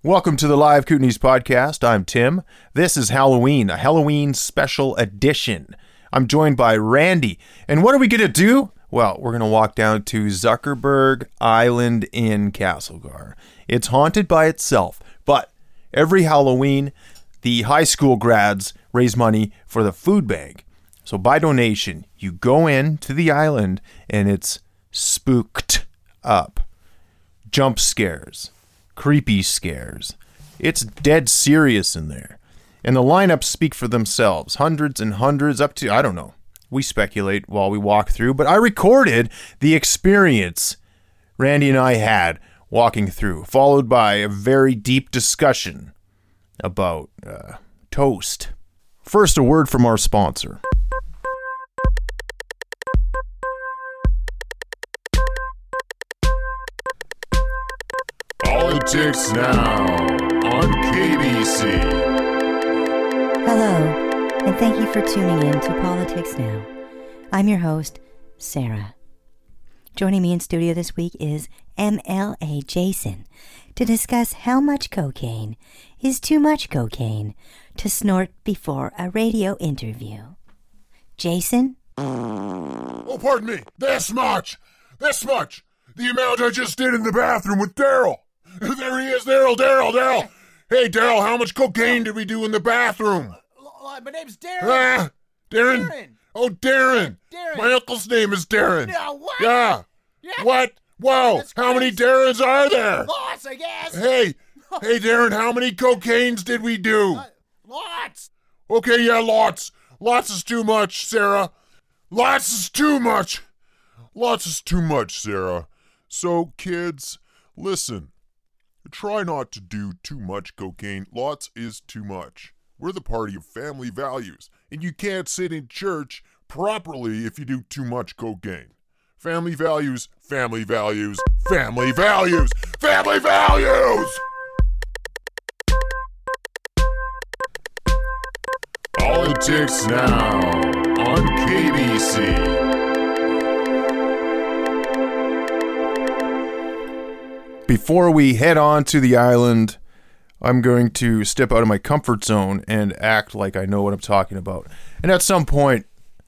Welcome to the Live Kootenays podcast. I'm Tim. This is Halloween, a Halloween special edition. I'm joined by Randy. And what are we going to do? Well, we're going to walk down to Zuckerberg Island in Castlegar. It's haunted by itself, but every Halloween, the high school grads raise money for the food bank. So by donation, you go in to the island and it's spooked up. Jump scares. Creepy scares. It's dead serious in there. And the lineups speak for themselves. Hundreds and hundreds, up to, I don't know. We speculate while we walk through, but I recorded the experience Randy and I had walking through, followed by a very deep discussion about toast. First, a word from our sponsor. Politics Now on KBC. Hello, and thank you for tuning in to Politics Now. I'm your host, Sarah. Joining me in studio this week is MLA Jason to discuss how much cocaine is too much cocaine to snort before a radio interview. Jason? Oh, pardon me. This much. The amount I just did in the bathroom with Daryl. There he is, Daryl. Hey, Daryl, how much cocaine did we do in the bathroom? My name's Darren. Darren. Oh, Darren. Darren. My uncle's name is Darren. No, what? Yeah. What? Whoa. That's How many crazy. Darrens are there? Lots, I guess. Hey, Darren, how many cocaines did we do? Lots. Okay, yeah, lots. Lots is too much, Sarah. Lots is too much. Lots is too much, Sarah. So, kids, listen. Try not to do too much cocaine. Lots is too much. We're the party of family values, and you can't sit in church properly if you do too much cocaine. Family values, family values, family values, family values! Politics Now on KBC. Before we head on to the island, I'm going to step out of my comfort zone and act like I know what I'm talking about. And at some point,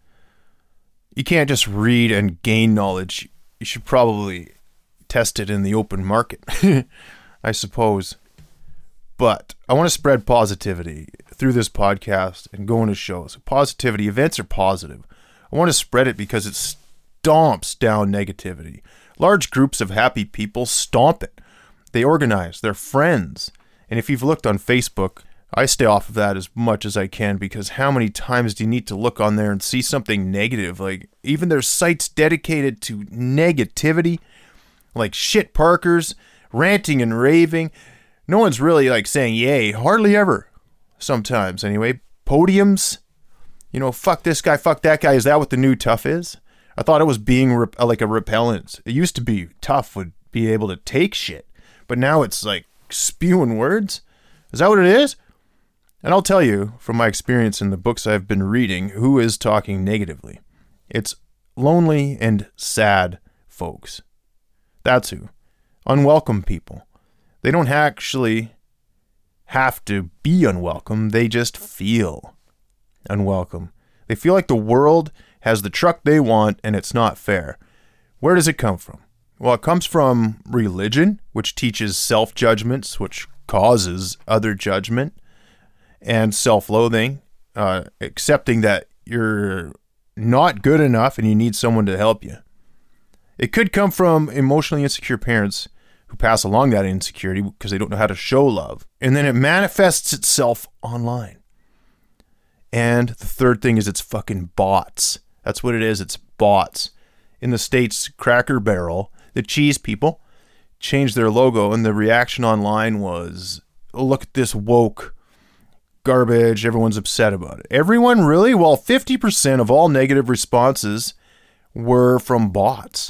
you can't just read and gain knowledge. You should probably test it in the open market, I suppose. But I want to spread positivity through this podcast and going to shows. Positivity, events are positive. I want to spread it because it stomps down negativity. Large groups of happy people stomp it. They organize. They're friends. And if you've looked on Facebook, I stay off of that as much as I can because how many times do you need to look on there and see something negative? Like, even there's sites dedicated to negativity, like shit parkers, ranting and raving. No one's really like saying yay, hardly ever. Sometimes, anyway. Podiums, fuck this guy, fuck that guy. Is that what the new tough is? I thought it was being like a repellent. It used to be tough would be able to take shit, but now it's like spewing words. Is that what it is? And I'll tell you from my experience in the books I've been reading who is talking negatively. It's lonely and sad folks. That's who. Unwelcome people. They don't actually have to be unwelcome. They just feel unwelcome. They feel like the world has the truck they want and it's not fair. Where does it come from? Well, it comes from religion, which teaches self-judgments, which causes other judgment, and self-loathing, accepting that you're not good enough and you need someone to help you. It could come from emotionally insecure parents who pass along that insecurity because they don't know how to show love. And then it manifests itself online. And the third thing is it's fucking bots. That's what it is. It's bots. In the States, Cracker Barrel, the cheese people, changed their logo, and the reaction online was, oh, look at this woke garbage. Everyone's upset about it. Everyone really? Well, 50% of all negative responses were from bots.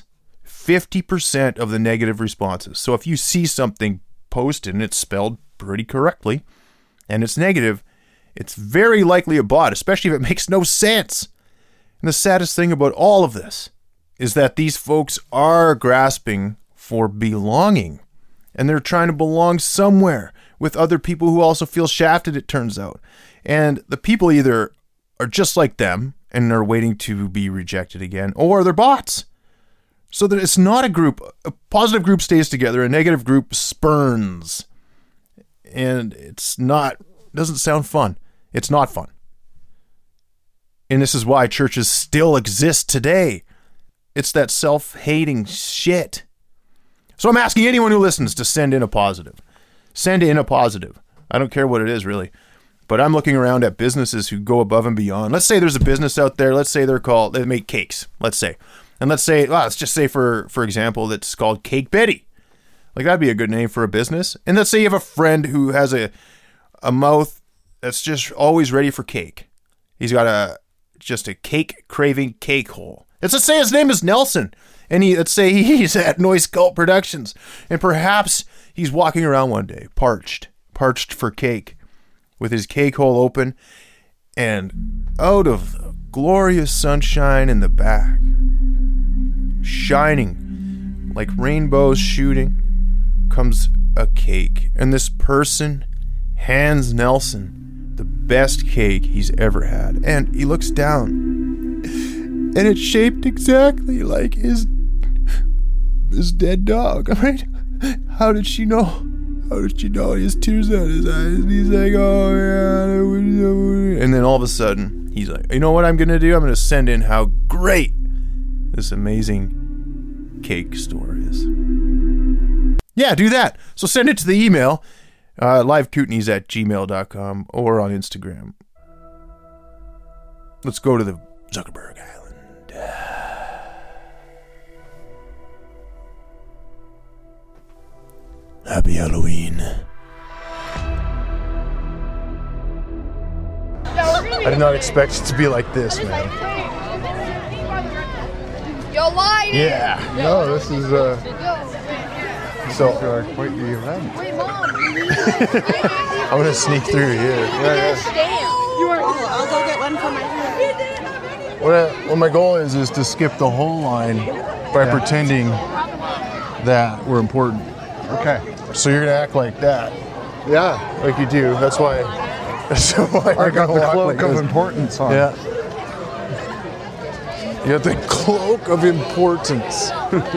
50% of the negative responses. So if you see something posted and it's spelled pretty correctly, and it's negative, it's very likely a bot, especially if it makes no sense. And the saddest thing about all of this is that these folks are grasping for belonging. And they're trying to belong somewhere, with other people who also feel shafted, it turns out. And the people either are just like them and are waiting to be rejected again, or they're bots. So that it's not a group. A positive group stays together, a negative group spurns. And doesn't sound fun. It's not fun. And this is why churches still exist today. It's that self-hating shit. So I'm asking anyone who listens to send in a positive. Send in a positive. I don't care what it is, really. But I'm looking around at businesses who go above and beyond. Let's say there's a business out there. Let's say they make cakes. Let's say. And let's just say for example, that's called Cake Betty. Like, that'd be a good name for a business. And let's say you have a friend who has a mouth that's just always ready for cake. He's got just a cake-craving cake hole. Let's say his name is Nelson. And let's say he's at Noise Cult Productions. And perhaps he's walking around one day, parched for cake, with his cake hole open. And out of the glorious sunshine in the back, shining like rainbows shooting, comes a cake. And this person hands Nelson the best cake he's ever had. And he looks down, and it's shaped exactly like his dead dog, right? How did she know? How did she know? He has tears out his eyes, and he's like, oh, yeah. And then all of a sudden, he's like, you know what I'm going to do? I'm going to send in how great this amazing cake store is. Yeah, do that. So send it to the email, livekootenays@gmail.com, or on Instagram. Let's go to the Zuckerberg Island. Happy Halloween. I did not expect it to be like this, man. You're lying. Yeah. No, this is quite the event. Wait, Mom. I'm gonna sneak through here. I'll go get one for my friend. What my goal is to skip the whole line by pretending that we're important. Okay. So you're gonna act like that, Yeah. like you do. That's why. I got the cloak of importance on. Yeah. You got the cloak of importance.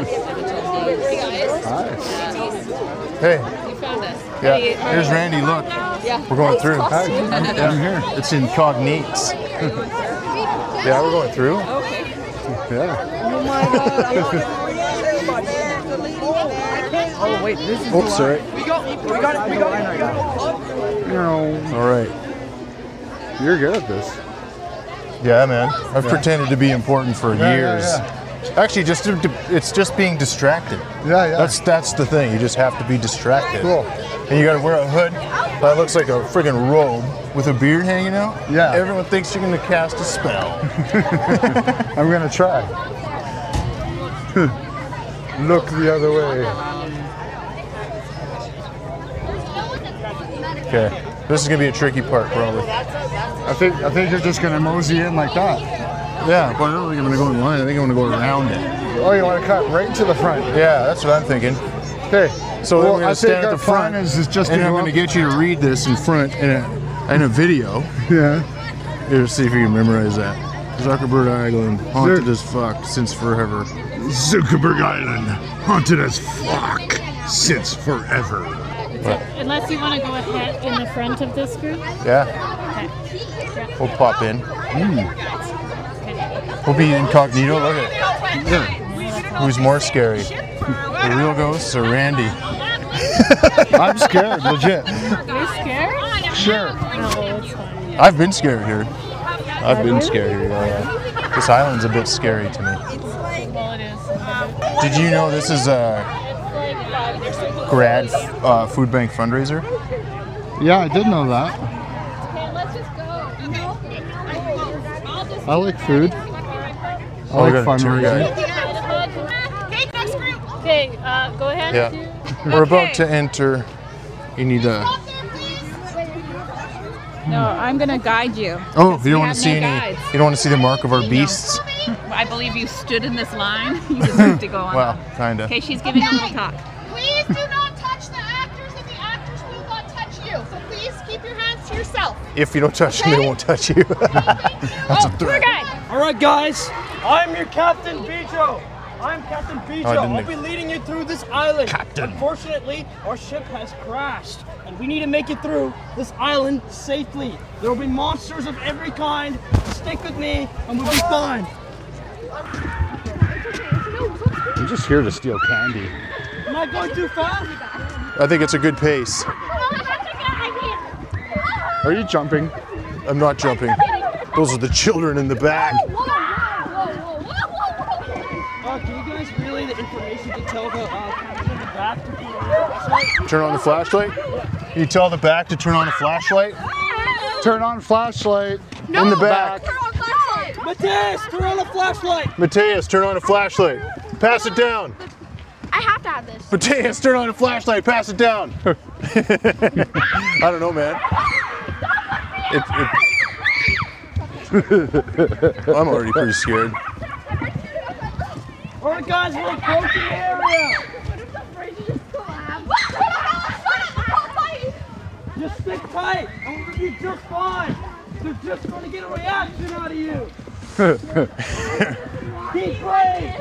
Hey. You found us. Yeah. Here's Randy. Look. Yeah. We're going through. Hi, I'm here. It's incognites. Yeah, we're going through. Yeah. Oh my God. Oh wait, this is. Oops, sorry. We got it. All right. You're good at this. Yeah, man. I've pretended to be important for years. Yeah. Actually, it's just being distracted. Yeah. That's the thing. You just have to be distracted. Cool. And you got to wear a hood that looks like a friggin' robe with a beard hanging out. Yeah. Everyone thinks you're gonna cast a spell. I'm gonna try. Look the other way. Okay. This is gonna be a tricky part, probably. I think you're just gonna mosey in like that. Yeah, but I don't think I'm gonna go in line. I think I'm gonna go around it. Oh, you want to cut right to the front? Yeah, that's what I'm thinking. Okay. So then we're gonna I think stand at our the front, plan is just and to I'm go gonna up. get you to read this in front in a video. Yeah. Here, see if you can memorize that. Zuckerberg Island, haunted as fuck since forever. Zuckerberg Island, haunted as fuck since forever. Unless you want to go ahead in the front of this group. Yeah, Okay. we'll pop in. We'll be incognito. Look at it. Who's more scary, the real ghosts or Randy? I'm scared, legit. You're scared? Sure. No, it's fine. I've been scared here. I've been scared here. Yeah. This island's a bit scary to me. Well, it is. Did you know this is a grad food bank fundraiser? Yeah, I did know that. I like food. I we like got a tour fundraising. guide. Okay, go ahead. Yeah. We're about to enter. You need a. No, I'm gonna guide you. Oh, because you don't we want to have see no any. guides. You don't want to see the mark of our beasts. I believe you stood in this line. You deserve to go on. Well, kinda. Okay, she's giving a little talk. Please do not touch the actors, and the actors will not touch you. So please keep your hands to yourself. If you don't touch them, they won't touch you. That's a threat. All right, guys. I'm your Captain Bijo. I'm Captain Bijo. I'll be leading you through this island. Captain. Unfortunately, our ship has crashed, and we need to make it through this island safely. There will be monsters of every kind. Stick with me, and we'll be fine. I'm just here to steal candy. Am I going too fast? I think it's a good pace. Are you jumping? I'm not jumping. Those are the children in the back. Can you guys relay the information to tell the captain in the back to Turn on the flashlight? Can you tell the back to turn on a flashlight? Turn on flashlight. In the back. Mateus, turn on the flashlight. Mateus, turn on a flashlight. Pass it down. I have to have this. Mateus, turn on a flashlight. Pass it down. I don't know, man. I'm already pretty scared. All right, guys, we're approaching the area. Just stick tight, and we'll be just fine. They're just going to get a reaction out of you. Keep brave.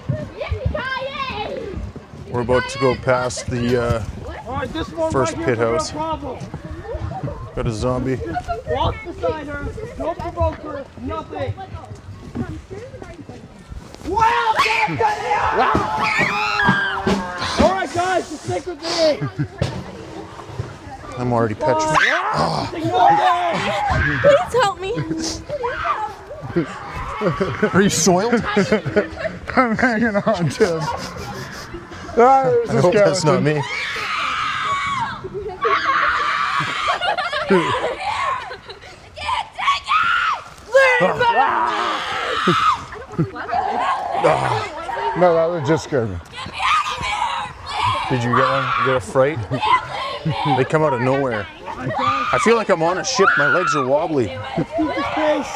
We're about to go past the All right, this one first right pit here house. Got a zombie. Walk beside her. Don't provoke her. Nothing. Wow! All right, guys, just stick with me. I'm already petrified. Please help me. Are you soiled? I'm hanging on, Tim. I hope that's not me. No, that would just scare me. Did you get one? You get a fright? They come out of nowhere. I feel like I'm on a ship. My legs are wobbly. Keep the space.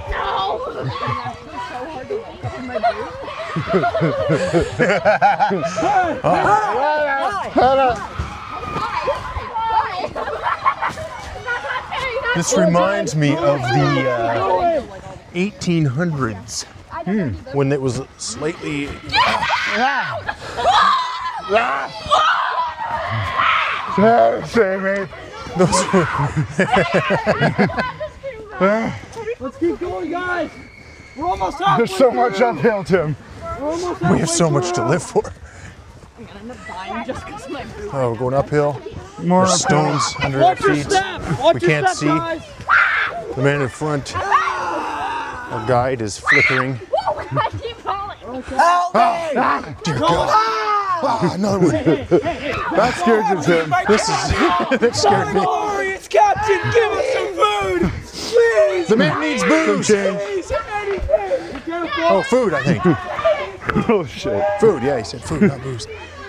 This reminds me of the 1800s when it was slightly. Save me. Let's keep going, guys. We're almost out. There's so much uphill, Tim. We have so much to live for. I'm gonna end up dying just because my boot. Oh, we're going uphill. More There's stones under our Watch your feet. step. Watch We your can't step, see. guys. The man in front. Our guide is flickering. I keep falling. Dear God. Ah, another one. That scared you, Tim. That scared me. Glorious Captain, give us some food. Please. The man needs booze. Please, anything. Be careful. Oh, food, I think. Oh, shit. Food, yeah, he said food, not booze.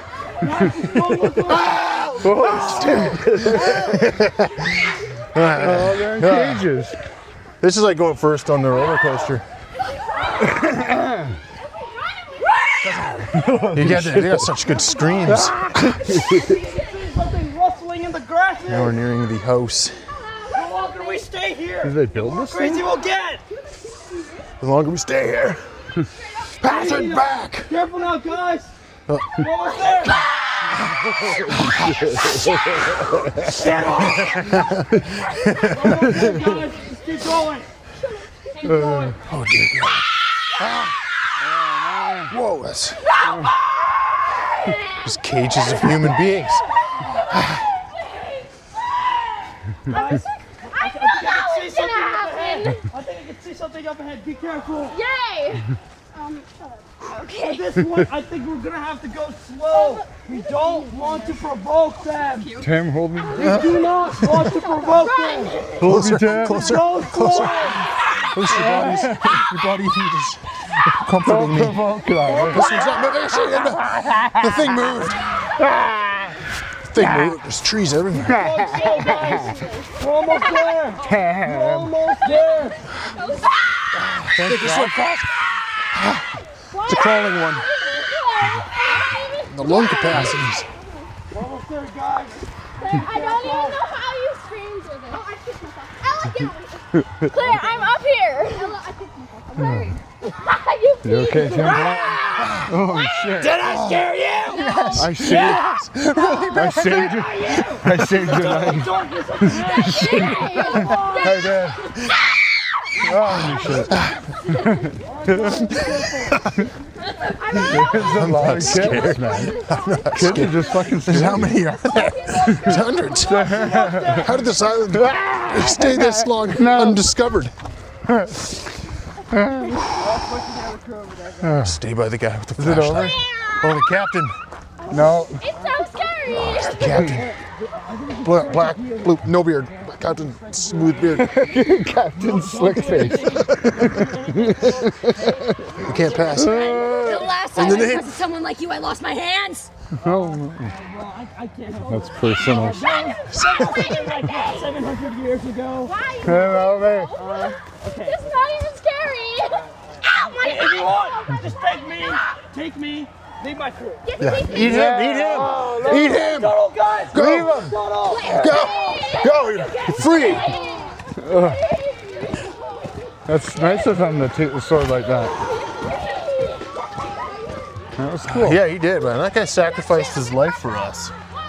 Oh, they're in cages. This is like going first on the roller coaster. They got such good screams. Something rustling in the grass. Now we're nearing the house. The longer we stay here, Did they build the this crazy thing? we'll get. The longer we stay here. Pass it back. Careful now, guys. We're almost there. Almost there, guys. Just keep going. Keep going. Oh, dear God. Whoa, that's. Just cages of human beings. Guys, I think I can see something up ahead. Be careful. Yay! At this point, I think we're gonna have to go slow. We don't want to provoke them. Tim, hold me. We do not want to provoke them. Closer, Tim. closer, Go closer. slow. Closer, your body heat is comforting me. This one's not moving. The thing moved. The thing moved. There's trees everywhere. Go slow, guys. We're almost there. We're almost there. Take this one fast. It's a crawling one. The lung capacities. We're almost there, guys. I don't even know how you Claire, I'm up here. You okay, Tim? Oh shit! Did I scare you? Yes. I saved you. I saved your life. Hey, Dad. Oh shit! There's a lot of kids, man. Kids are just fucking scared. How many are there? There's hundreds. How did this island stay this long undiscovered? Stay by the guy with the flashlight. Is it over? Oh, the captain. No. It's so scary. It's the captain. Black, blue, no beard. Captain, smooth beard. Captain Slick Face. We can't pass. The last time In the I name- trusted someone like you, I lost my hands. Oh, that's personal. Like 700 years ago. Hello there. It's not even scary. Ow, my If you want, just take me, lead my crew. Yeah. Eat him, eat him. Eat him. Go, guys! Go. Leave him! Go. You're free. That's nice of him to take the sword like that. That was cool. Yeah, he did, man. That guy sacrificed his life for us.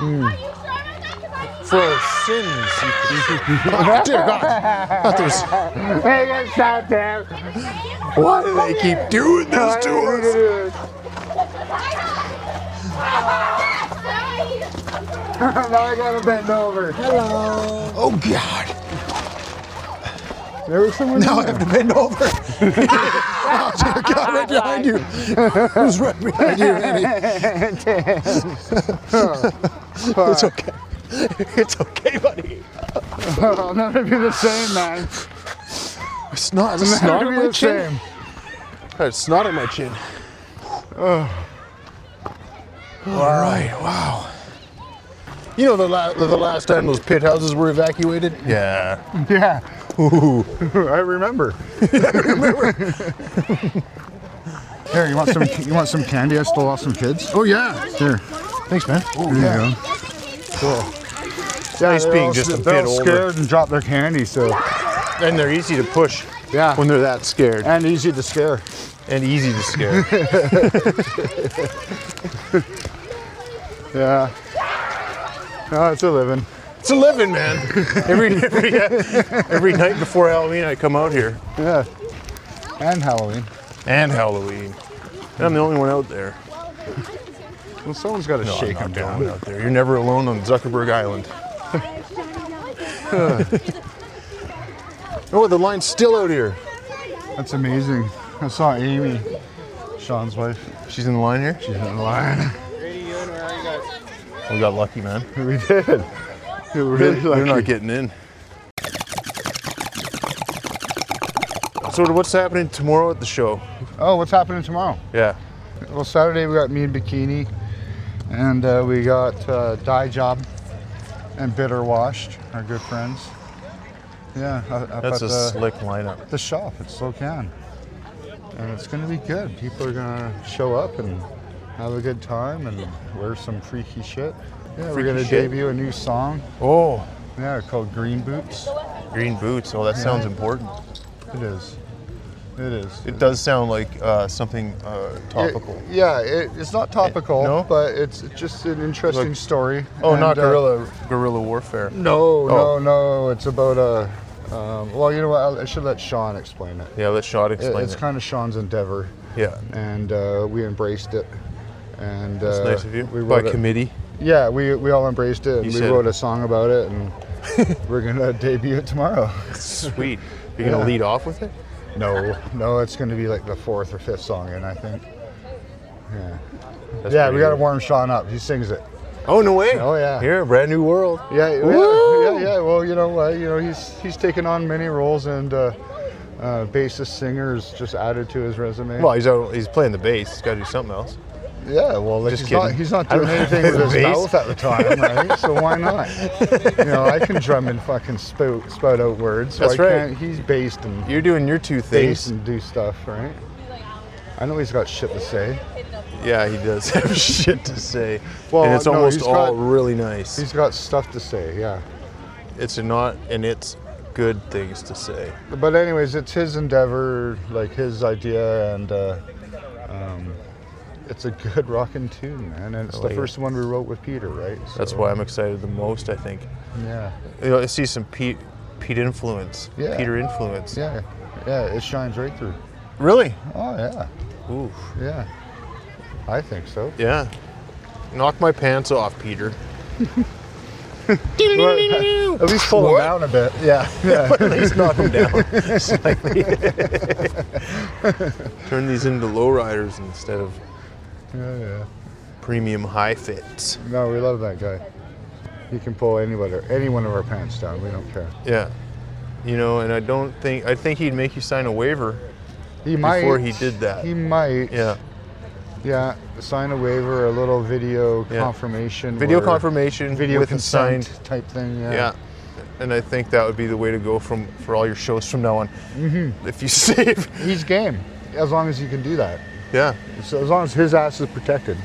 For our sins. Oh, dear God. Hey, get shot, Dad. Why do they keep doing this to us? Now I gotta bend over. Hello. Oh, God. There was someone. Now I have to bend over. Oh, dear God, right behind you. Who's right behind you, Andy? It's okay. It's okay, buddy. I'll never be the same, man. It's not. It's Never not be on my the chin. same. It's not on my chin. All right. Wow. You know the last time those pit houses were evacuated? Yeah. Yeah. Ooh. I remember. Here, you want some candy? I stole off some kids. Oh yeah. Here. Thanks, man. There you go. Cool. Yeah, Nice they're being all- just a they're bit all older. scared and drop their candy, so And they're easy to push yeah, when they're that scared. and easy to scare. And easy to scare. Yeah. Oh, it's a living. It's a living, man. Every night before Halloween, I come out here. Yeah. And Halloween. And Halloween. And I'm the only one out there. Well, someone's got to No, shake I'm them not the only down. one out there. You're never alone on Zuckerberg Island. Oh, the line's still out here. That's amazing. I saw Amy, Sean's wife. She's in the line here? She's in the line. We got lucky, man. We did. We were really They're lucky. not getting in. So what's happening tomorrow at the show? Oh, what's happening tomorrow? Yeah. Well, Saturday we got Me and Bikini, and we got Dye Job and Bitter Washed, our good friends. Yeah, up That's at a slick lineup. the shop at Spokane, and it's going to be good. People are going to show up and have a good time and wear some freaky shit. Yeah, we're Freaky going to shit? debut a new song. Oh, Yeah, called Green Boots. green boots. Oh, that sounds important. It is. It is. It does sound like something topical. It's not topical, No? but it's just an interesting Like- story. Oh, And, not guerrilla warfare. No, Oh. no. It's about a. Well, you know what? I should let Sean explain it. Yeah, let Sean explain It's it. kind of Sean's endeavor, Yeah, and we embraced it. And that's nice of you. We By wrote it. committee. Yeah, we all embraced it, and You we said- wrote a song about it, and we're gonna debut it tomorrow. Sweet. You're gonna Yeah. lead off with it? No, it's gonna be like the 4th or 5th song in, I think. Yeah. That's Yeah, pretty we gotta good. warm Sean up. He sings it. Oh no way! Oh yeah. Here, brand new world. Yeah. Well, you know, he's taken on many roles, and bassist singer is just added to his resume. Well, he's playing the bass. He's got to do something else. Yeah, well, like Just he's not kidding. doing I don't anything play with the his bass. mouth at the time, right? So why not? You know, I can drum and fucking spout out words. So That's I right. can't, he's based and You're doing your two bass things. and do stuff, right? I know he's got shit to say. Yeah, he does have shit to say. Well, and it's no, almost he's all got- really nice. He's got stuff to say, yeah. It's not, and it's good things to say. But anyways, it's his endeavor, like his idea, and it's a good rockin' tune, man. And it's the first one we wrote with Peter, right? So, that's why I'm excited the most, I think. Yeah. You know, I see some Pete influence. Yeah. Peter influence. Yeah. Yeah, it shines right through. Really? Oh, yeah. Oof. Yeah. I think so. Yeah. Knock my pants off, Peter. At least pull him down a bit. Yeah. But at least knock him down slightly. Turn these into lowriders instead of premium high fits. No, we love that guy. He can pull any one of our pants down. We don't care. Yeah. You know, and I think he'd make you sign a waiver before he did that. He might. Yeah. Yeah, sign a waiver, a little video confirmation. Video confirmation video with consent signed type thing, Yeah. And I think that would be the way to go for all your shows from now on. Mm-hmm. If you save. He's game, as long as you can do that. Yeah. So as long as his ass is protected.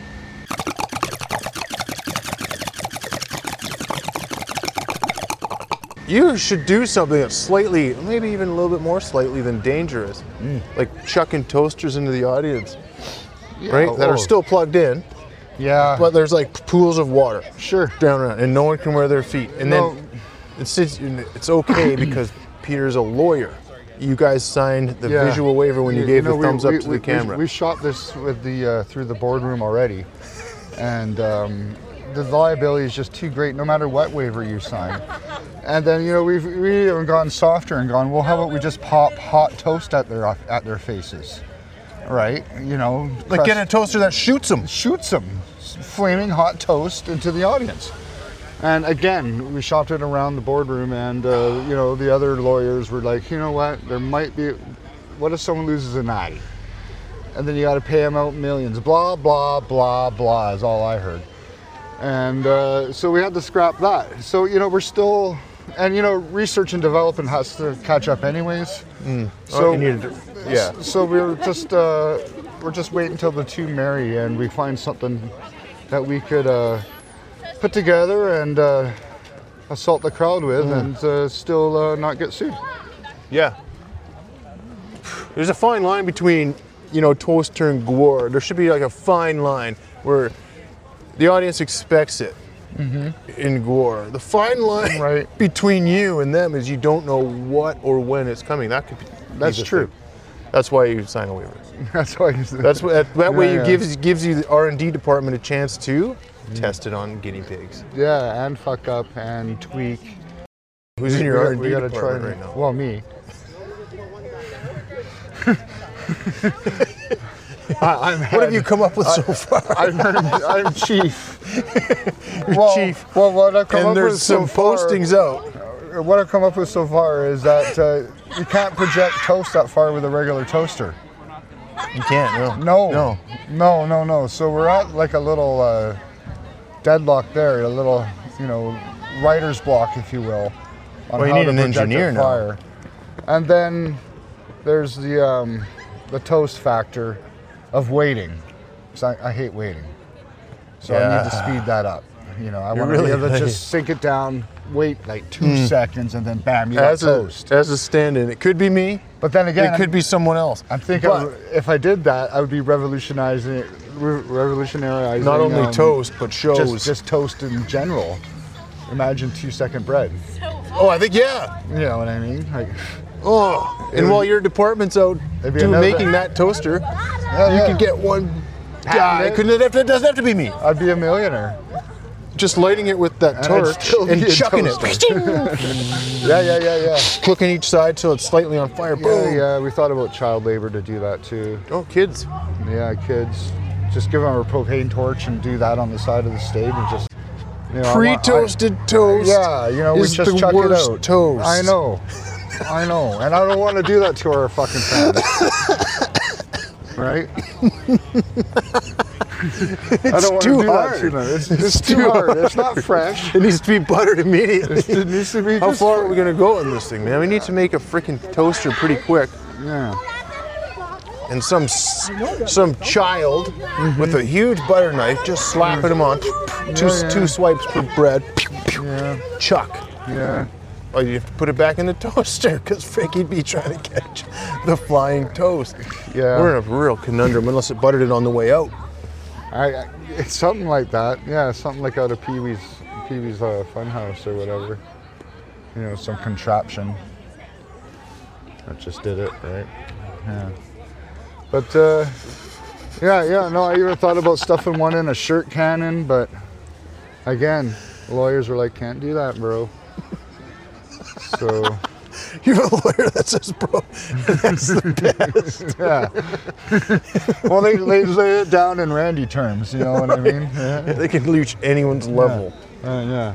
You should do something that's slightly, maybe even a little bit more slightly than dangerous. Like chucking toasters into the audience. Yeah, right? That are still plugged in. Yeah. But there's like pools of water. Sure. Down around, and no one can wear their feet. And then it's okay because Peter's a lawyer. You guys signed the visual waiver when you gave the thumbs up to the camera. We shot this with the through the boardroom already, and the liability is just too great no matter what waiver you sign. And then we've even gone softer and gone, well, how about we just pop hot toast at their faces. Right, like get a toaster that shoots them. Flaming hot toast into the audience. And again, we shopped it around the boardroom, and the other lawyers were like, you know what? There might be. What if someone loses a natty, and then you got to pay them out millions? Blah blah blah blah is all I heard. And so we had to scrap that. So we're still, and research and development has to catch up anyways. So. Yeah. So we're just waiting until the two marry and we find something that we could put together and assault the crowd with and still not get sued. Yeah. There's a fine line between toaster and gore. There should be like a fine line where the audience expects it. In gore. The fine line between you and them is you don't know what or when it's coming. That's true. That's why you sign a waiver. That's why you. That way you gives you the R&D department a chance to test it on guinea pigs. Yeah, and fuck up and tweak. Who's in your R&D department right now? Well, me. What have you come up with so far? I'm chief. Chief. Well, what I've come and up there's with some so far, postings out. What I've come up with so far is that you can't project toast that far with a regular toaster. You can't, No. So we're at like a little deadlock there, a little, writer's block, if you will. Well, you need an engineer now. And then there's the toast factor of waiting. So I hate waiting. So I need to speed that up. I want to be able to just sink it down, wait like 2 seconds, and then bam, you got toast. As a stand-in, it could be me, but then again, it could be someone else. I'm thinking if I did that, I would be revolutionizing not only toast, but shows. Just toast in general. Imagine 2-second bread. Oh, I think, yeah. You know what I mean? Like, and while your department's out making that toaster, you could get one guy. It doesn't have to be me. I'd be a millionaire. Just lighting it with that torch and chucking it. Yeah. Cooking each side till it's slightly on fire. Boom. Yeah, we thought about child labor to do that too. Oh, kids. Yeah, kids. Just give them a propane torch and do that on the side of the stage and just... Pre-toasted toast. Yeah, we just chuck it out. Toast. I know. And I don't want to do that to our fucking fans. Right? I don't want to do that to them. It's too hard. It's not fresh. It needs to be buttered immediately. It needs to be. How far are we gonna go in this thing, man? We need to make a freaking toaster pretty quick. Yeah. And some child with a huge butter knife just slapping them on. Two swipes per bread. Yeah. Chuck. Yeah. Oh, you have to put it back in the toaster because Frankie'd be trying to catch the flying toast. Yeah. We're in a real conundrum unless it buttered it on the way out. It's something like that. Yeah, something like out of Pee-wee's Funhouse or whatever. You know, some contraption that just did it, right? Yeah. But no, I even thought about stuffing one in a shirt cannon, but again, lawyers were like, can't do that, bro. So You're a lawyer that says, bro, that's the best. Yeah. Well, they lay it down in Randy terms, you know what I mean? Yeah. They can reach anyone's level. Yeah.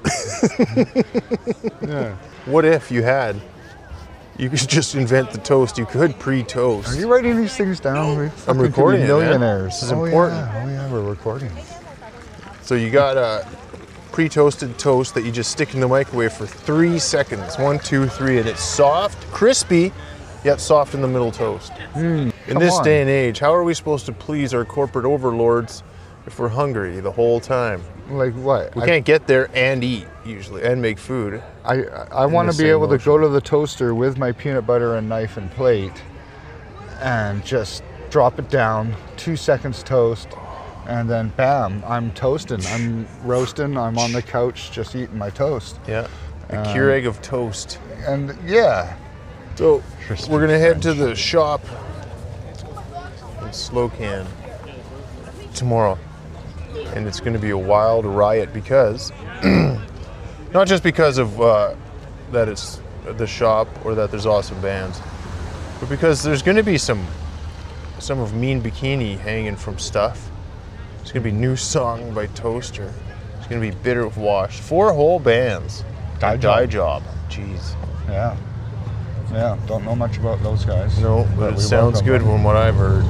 Yeah. What if you could just invent the toast? You could pre-toast. Are you writing these things down? I'm recording it, man. Millionaires. This is important. Yeah, we're recording. So you got a pre-toasted toast that you just stick in the microwave for 3 seconds. 1, 2, 3, and it's soft, crispy, yet soft in the middle toast. In this day and age, how are we supposed to please our corporate overlords if we're hungry the whole time? Like what? We can't get there and eat usually and make food. I want to be able to go to the toaster with my peanut butter and knife and plate and just drop it down, 2 seconds toast, and then bam, I'm toasting. I'm roasting. I'm on the couch just eating my toast. Yeah, a Keurig of toast. And yeah. So we're gonna head to the shop in Slocan tomorrow. And it's going to be a wild riot because, not just because of that it's the shop or that there's awesome bands, but because there's going to be some of Mean Bikini hanging from stuff. There's going to be new song by Toaster. There's going to be Bitter of Wash. 4 whole bands. Die Job. Jeez. Yeah. Yeah. Don't know much about those guys. No, but it sounds good from what I've heard.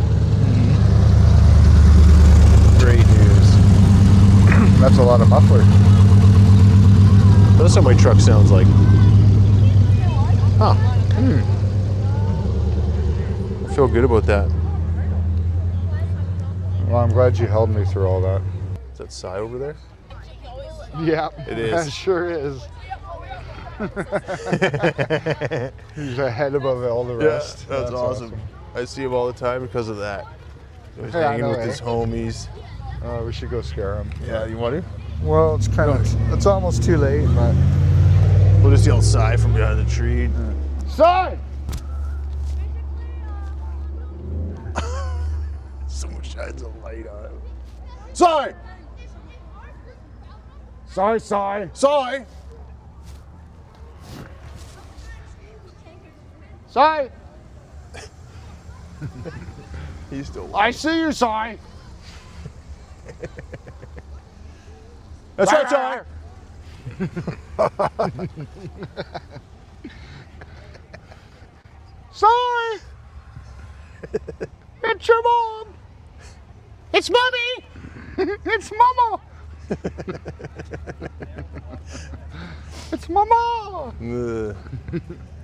Great news. That's a lot of muffler. That's what my truck sounds like. Huh. I feel good about that. Well, I'm glad you held me through all that. Is that Cy over there? Yeah. It is. It sure is. He's ahead above all the rest. Yeah, that's awesome. I see him all the time because of that. He's Hey, hanging with his homies. We should go scare him. Yeah, you want to? Well, it's kind of, it's almost too late, but. We'll just yell Cy from behind the tree. Cy! Someone shines a light on him. Cy! Cy! Cy! Cy! He's still. I see you, Cy! That's right, Cy! Cy! It's your mom! It's mommy! It's mama! It's mama!